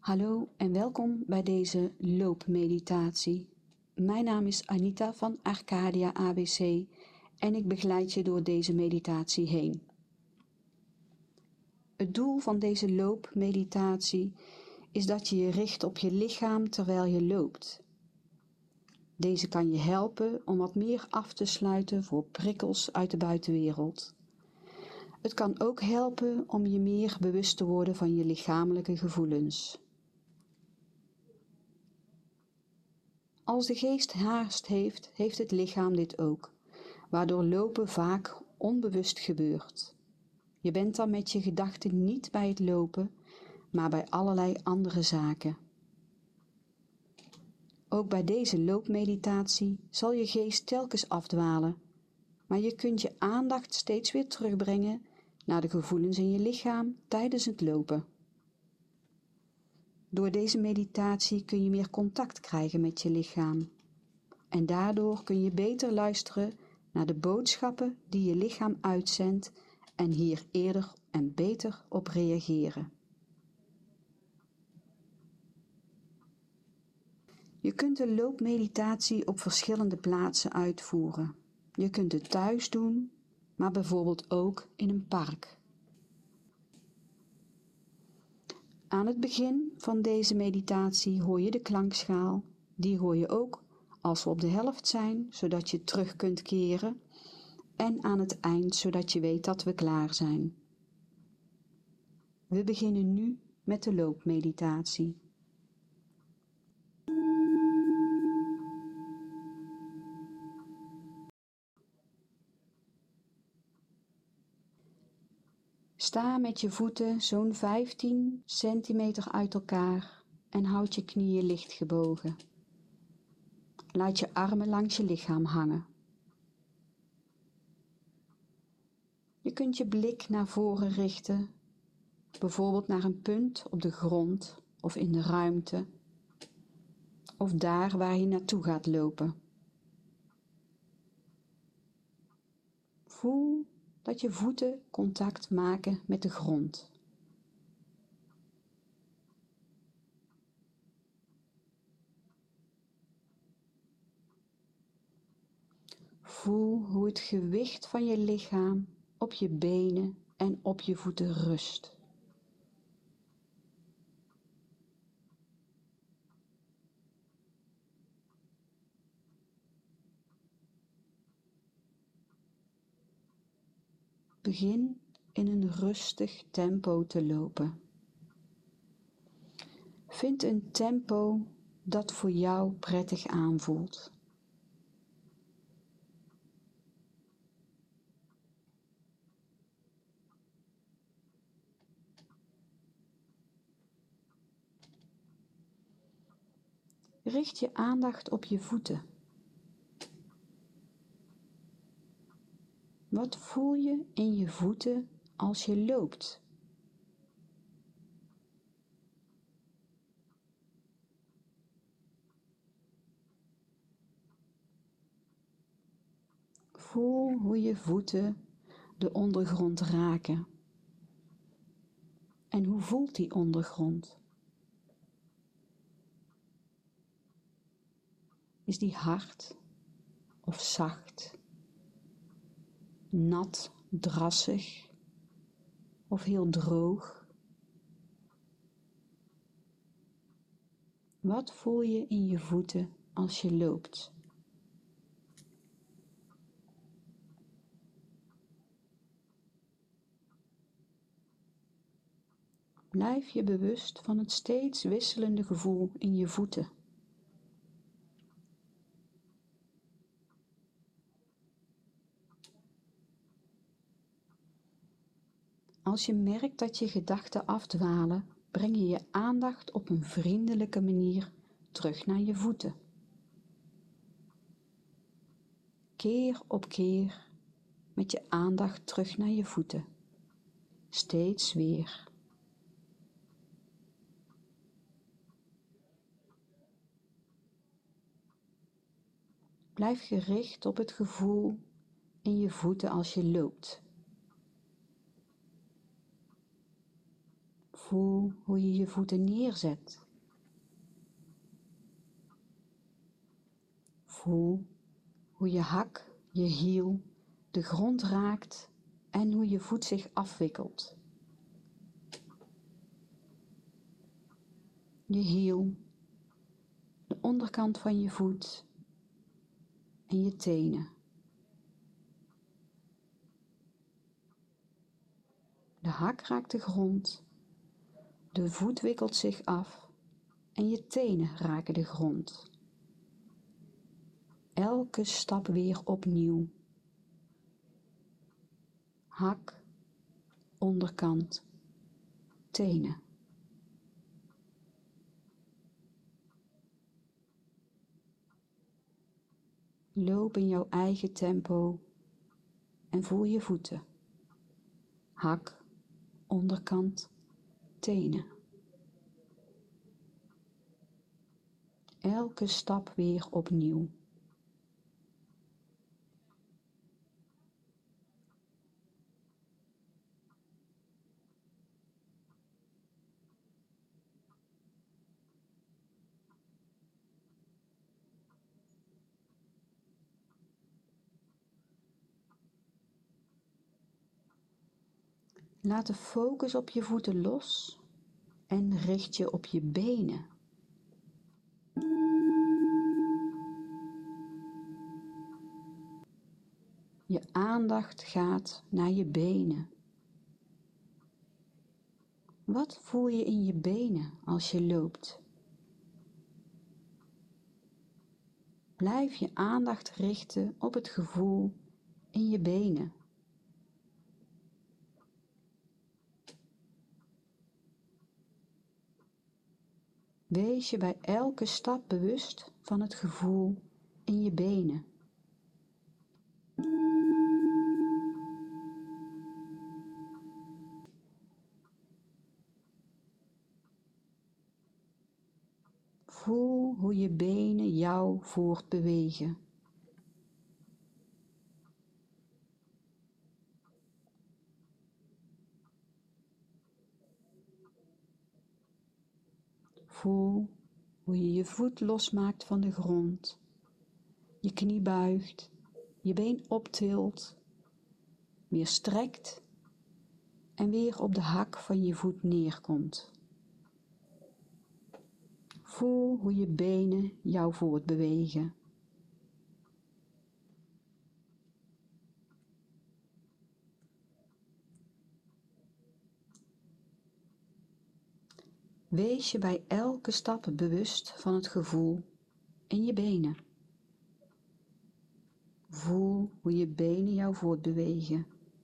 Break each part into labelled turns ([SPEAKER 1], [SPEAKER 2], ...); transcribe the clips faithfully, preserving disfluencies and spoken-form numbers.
[SPEAKER 1] Hallo en welkom bij deze loopmeditatie. Mijn naam is Anita van Arcadia A B C en ik begeleid je door deze meditatie heen. Het doel van deze loopmeditatie is dat je je richt op je lichaam terwijl je loopt. Deze kan je helpen om wat meer af te sluiten voor prikkels uit de buitenwereld. Het kan ook helpen om je meer bewust te worden van je lichamelijke gevoelens. Als de geest haast heeft, heeft het lichaam dit ook, waardoor lopen vaak onbewust gebeurt. Je bent dan met je gedachten niet bij het lopen, maar bij allerlei andere zaken. Ook bij deze loopmeditatie zal je geest telkens afdwalen, maar je kunt je aandacht steeds weer terugbrengen naar de gevoelens in je lichaam tijdens het lopen. Door deze meditatie kun je meer contact krijgen met je lichaam. En daardoor kun je beter luisteren naar de boodschappen die je lichaam uitzendt en hier eerder en beter op reageren. Je kunt de loopmeditatie op verschillende plaatsen uitvoeren. Je kunt het thuis doen, maar bijvoorbeeld ook in een park. Aan het begin van deze meditatie hoor je de klankschaal. Die hoor je ook als we op de helft zijn, zodat je terug kunt keren. En aan het eind, zodat je weet dat we klaar zijn. We beginnen nu met de loopmeditatie. Sta met je voeten zo'n vijftien centimeter uit elkaar en houd je knieën licht gebogen. Laat je armen langs je lichaam hangen. Je kunt je blik naar voren richten, bijvoorbeeld naar een punt op de grond of in de ruimte, of daar waar je naartoe gaat lopen. Voel dat je voeten contact maken met de grond. Voel hoe het gewicht van je lichaam op je benen en op je voeten rust. Begin in een rustig tempo te lopen. Vind een tempo dat voor jou prettig aanvoelt. Richt je aandacht op je voeten. Wat voel je in je voeten als je loopt? Voel hoe je voeten de ondergrond raken. En hoe voelt die ondergrond? Is die hard of zacht? Nat, drassig of heel droog? Wat voel je in je voeten als je loopt? Blijf je bewust van het steeds wisselende gevoel in je voeten. Als je merkt dat je gedachten afdwalen, breng je je aandacht op een vriendelijke manier terug naar je voeten. Keer op keer met je aandacht terug naar je voeten. Steeds weer. Blijf gericht op het gevoel in je voeten als je loopt. Voel hoe je je voeten neerzet. Voel hoe je hak, je hiel, de grond raakt en hoe je voet zich afwikkelt. Je hiel, de onderkant van je voet en je tenen. De hak raakt de grond, de voet wikkelt zich af en je tenen raken de grond. Elke stap weer opnieuw. Hak, onderkant, tenen. Loop in jouw eigen tempo en voel je voeten. Hak, onderkant, tenen. Elke stap weer opnieuw. Laat de focus op je voeten los en richt je op je benen. Je aandacht gaat naar je benen. Wat voel je in je benen als je loopt? Blijf je aandacht richten op het gevoel in je benen. Wees je bij elke stap bewust van het gevoel in je benen. Voel hoe je benen jou voortbewegen. Voel hoe je je voet losmaakt van de grond, je knie buigt, je been optilt, weer strekt en weer op de hak van je voet neerkomt. Voel hoe je benen jou voortbewegen. Wees je bij elke stap bewust van het gevoel in je benen. Voel hoe je benen jou voortbewegen.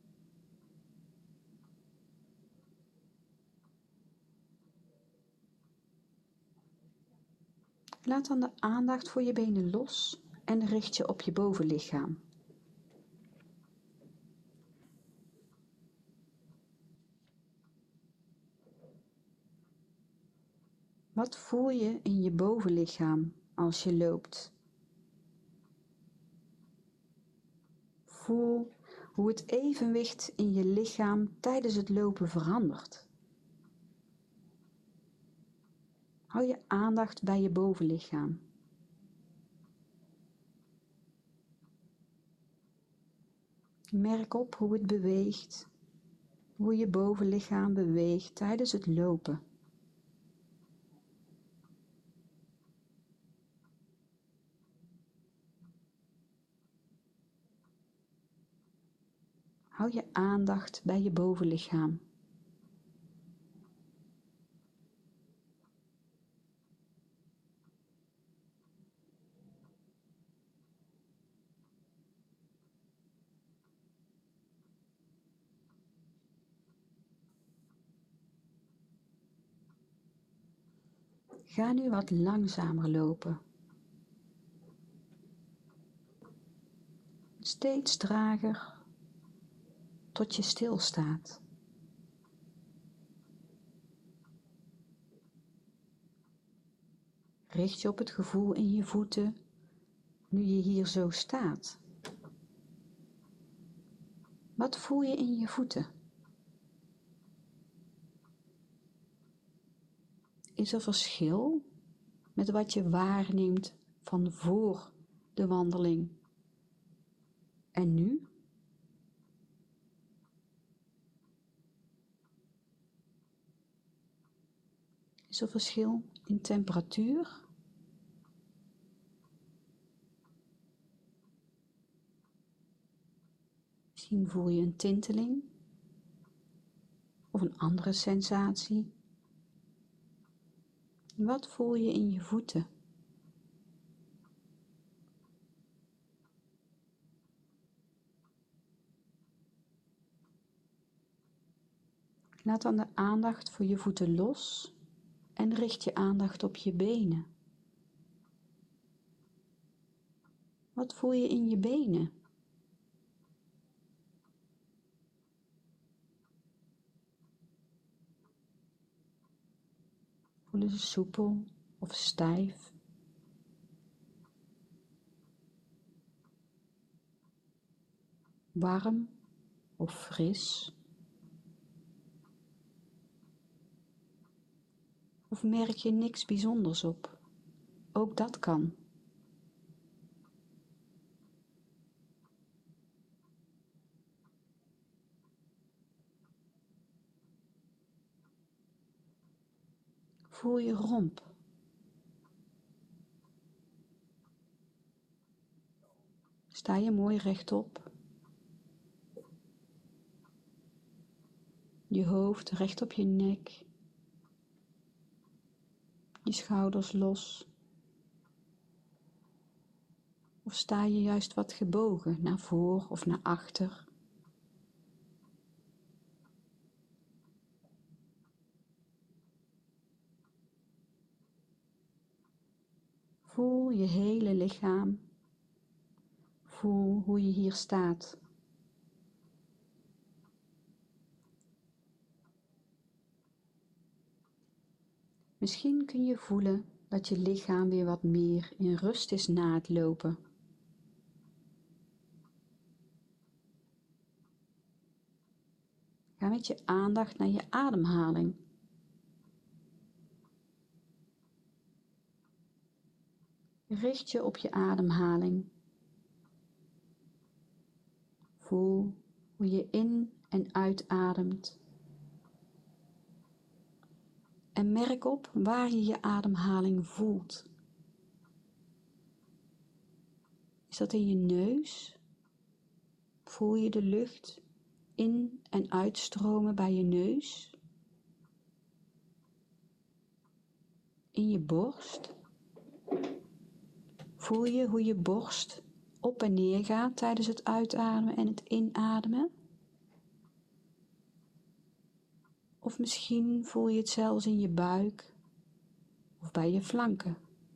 [SPEAKER 1] Laat dan de aandacht voor je benen los en richt je op je bovenlichaam. Wat voel je in je bovenlichaam als je loopt? Voel hoe het evenwicht in je lichaam tijdens het lopen verandert. Hou je aandacht bij je bovenlichaam. Merk op hoe het beweegt, hoe je bovenlichaam beweegt tijdens het lopen. Hou je aandacht bij je bovenlichaam. Ga nu wat langzamer lopen. Steeds trager tot je stilstaat. Richt je op het gevoel in je voeten nu je hier zo staat. Wat voel je in je voeten? Is er verschil met wat je waarneemt van voor de wandeling en nu? Is er verschil in temperatuur? Misschien voel je een tinteling of een andere sensatie. Wat voel je in je voeten? Laat dan de aandacht voor je voeten los en richt je aandacht op je benen. Wat voel je in je benen? Voelen ze soepel of stijf? Warm of fris? Of merk je niks bijzonders op? Ook dat kan. Voel je romp. Sta je mooi rechtop. Je hoofd recht op je nek. Je schouders los. Of sta je juist wat gebogen naar voor of naar achter? Voel je hele lichaam. Voel hoe je hier staat. Misschien kun je voelen dat je lichaam weer wat meer in rust is na het lopen. Ga met je aandacht naar je ademhaling. Richt je op je ademhaling. Voel hoe je in- en uitademt. En merk op waar je je ademhaling voelt. Is dat in je neus? Voel je de lucht in- en uitstromen bij je neus? In je borst? Voel je hoe je borst op en neer gaat tijdens het uitademen en het inademen? Of misschien voel je het zelfs in je buik of bij je flanken.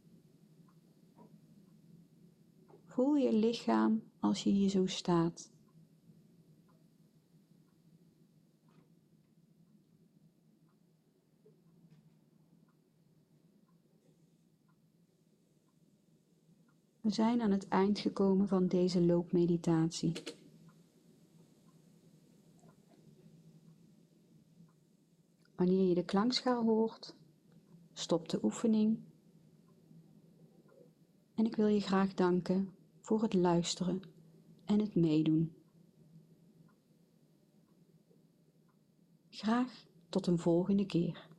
[SPEAKER 1] Voel je lichaam als je hier zo staat. We zijn aan het eind gekomen van deze loopmeditatie. Wanneer je de klankschaal hoort, stop de oefening. En ik wil je graag danken voor het luisteren en het meedoen. Graag tot een volgende keer.